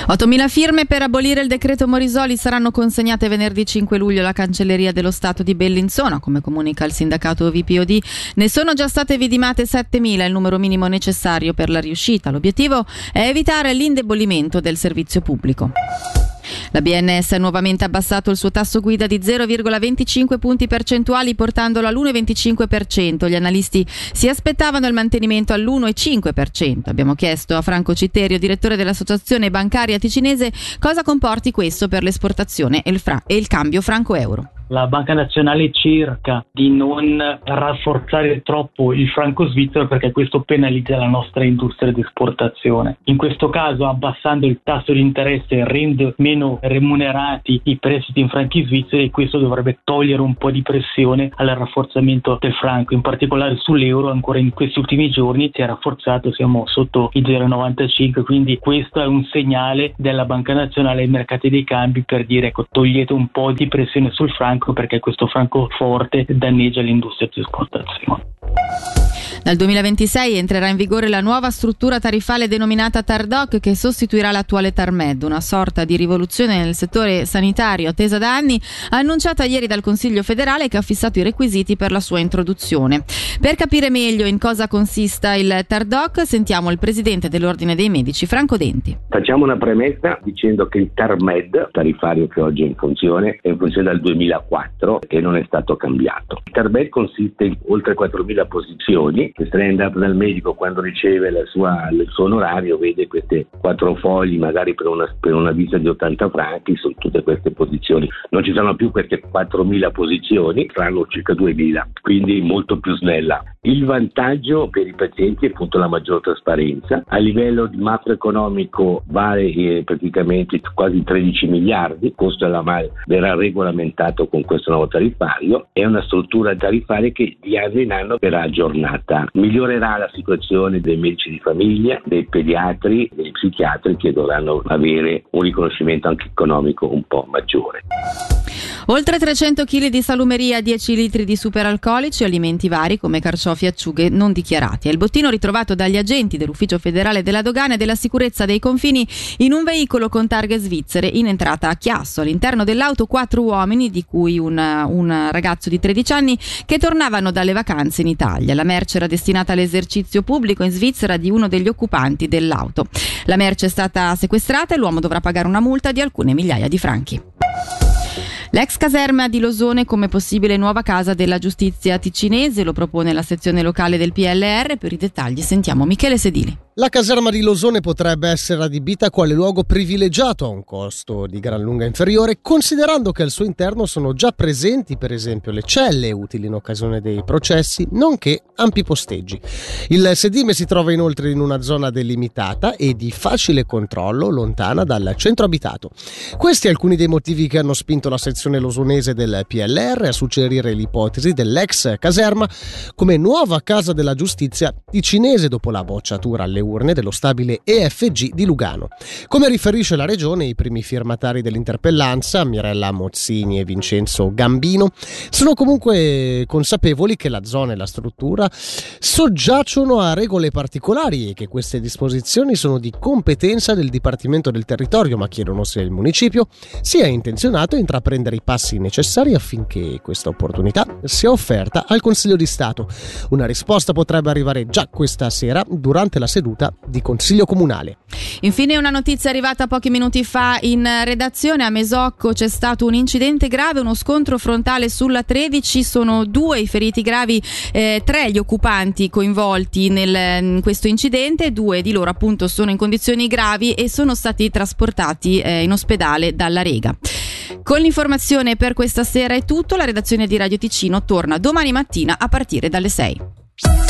8.000 firme per abolire il decreto Morisoli saranno consegnate venerdì 5 luglio alla Cancelleria dello Stato di Bellinzona, come comunica il sindacato VPOD. Ne sono già state vidimate 7.000, il numero minimo necessario per la riuscita. L'obiettivo è evitare l'indebolimento del servizio pubblico. La BNS ha nuovamente abbassato il suo tasso guida di 0,25 punti percentuali, portandolo all'1,25%. Gli analisti si aspettavano il mantenimento all'1,5%. Abbiamo chiesto a Franco Citterio, direttore dell'Associazione Bancaria Ticinese, cosa comporti questo per l'esportazione e il cambio franco-euro. La Banca Nazionale cerca di non rafforzare troppo il franco svizzero perché questo penalizza la nostra industria di esportazione. In questo caso, abbassando il tasso di interesse, rende meno remunerati i prestiti in franchi svizzeri e questo dovrebbe togliere un po' di pressione al rafforzamento del franco, in particolare sull'euro. Ancora in questi ultimi giorni si è rafforzato, siamo sotto i 0,95, quindi questo è un segnale della Banca Nazionale ai mercati dei cambi per dire ecco, togliete un po' di pressione sul franco perché questo franco forte danneggia l'industria di esportazione. Dal 2026 entrerà in vigore la nuova struttura tarifale denominata TARDOC, che sostituirà l'attuale TARMED, una sorta di rivoluzione nel settore sanitario attesa da anni, annunciata ieri dal Consiglio federale, che ha fissato i requisiti per la sua introduzione. Per capire meglio in cosa consista il TARDOC, sentiamo il presidente dell'Ordine dei Medici, Franco Denti. Facciamo una premessa dicendo che il TARMED, tariffario che oggi è in funzione dal 2004 e non è stato cambiato. Il TARMED consiste in oltre 4.000 posizioni. Che se ne è andato dal medico, quando riceve il suo onorario, vede queste 4 fogli magari per una visita di 80 franchi su tutte queste posizioni. Non ci sono più queste 4.000 posizioni, saranno circa 2.000, quindi molto più snella. Il vantaggio per i pazienti è appunto la maggior trasparenza. A livello di macroeconomico vale praticamente quasi 13 miliardi, il costo della verrà regolamentato con questo nuovo tariffario. È una struttura tariffaria che di anno in anno verrà aggiornata. Migliorerà la situazione dei medici di famiglia, dei pediatri, dei psichiatri, che dovranno avere un riconoscimento anche economico un po' maggiore. Oltre 300 kg di salumeria, 10 litri di superalcolici, alimenti vari come carciofi e acciughe non dichiarati. È il bottino ritrovato dagli agenti dell'Ufficio Federale della Dogana e della Sicurezza dei Confini in un veicolo con targhe svizzere in entrata a Chiasso. All'interno dell'auto 4 uomini, di cui un ragazzo di 13 anni, che tornavano dalle vacanze in Italia. La merce era destinata all'esercizio pubblico in Svizzera di uno degli occupanti dell'auto. La merce è stata sequestrata e l'uomo dovrà pagare una multa di alcune migliaia di franchi. L'ex caserma di Losone come possibile nuova casa della giustizia ticinese, lo propone la sezione locale del PLR. Per i dettagli sentiamo Michele Sedili. La caserma di Losone potrebbe essere adibita quale luogo privilegiato a un costo di gran lunga inferiore, considerando che al suo interno sono già presenti per esempio le celle utili in occasione dei processi, nonché ampi posteggi. Il sedime si trova inoltre in una zona delimitata e di facile controllo, lontana dal centro abitato. Questi alcuni dei motivi che hanno spinto la sezione losonese del PLR a suggerire l'ipotesi dell'ex caserma come nuova casa della giustizia ticinese dopo la bocciatura alle urne dello stabile EFG di Lugano. Come riferisce la regione, i primi firmatari dell'interpellanza, Mirella Mozzini e Vincenzo Gambino, sono comunque consapevoli che la zona e la struttura soggiacciono a regole particolari e che queste disposizioni sono di competenza del Dipartimento del Territorio, ma chiedono se il municipio sia intenzionato a intraprendere i passi necessari affinché questa opportunità sia offerta al Consiglio di Stato. Una risposta potrebbe arrivare già questa sera durante la seduta di Consiglio Comunale. Infine una notizia arrivata pochi minuti fa in redazione. A Mesocco c'è stato un incidente grave, uno scontro frontale sulla 13, sono 2 i feriti gravi, 3 gli occupanti coinvolti in questo incidente, 2 di loro appunto sono in condizioni gravi e sono stati trasportati in ospedale dalla Rega. Con l'informazione per questa sera è tutto, la redazione di Radio Ticino torna domani mattina a partire dalle 6.